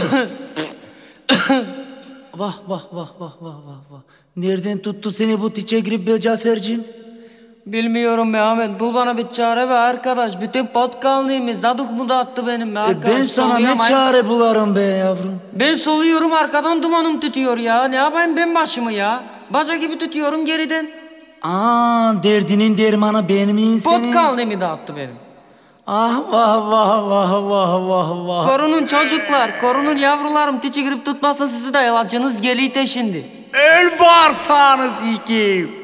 Vah vah vah vah vah vah vah. Nereden tuttu seni bu tiçe grip be Cafer'cim? Bilmiyorum be Ahmet. Bul bana bir çare be arkadaş. Bütün potkallığımı zaduk mu dağıttı benim be arkadaş. Ben sana ne çare bularım be yavrum? Ben soluyorum arkadan dumanım tütüyor ya. Ne yapayım ben başımı ya? Baca gibi tutuyorum geriden. Derdinin dermanı benim insanım. Potkallığımı dağıttı benim. Ah vah vah vah vah vah vah. Korunun çocuklar, korunun yavrularım. Tiçi girip tutmasın sizi de yalacınız geliyte şimdi. Öl bağırsağınız iki.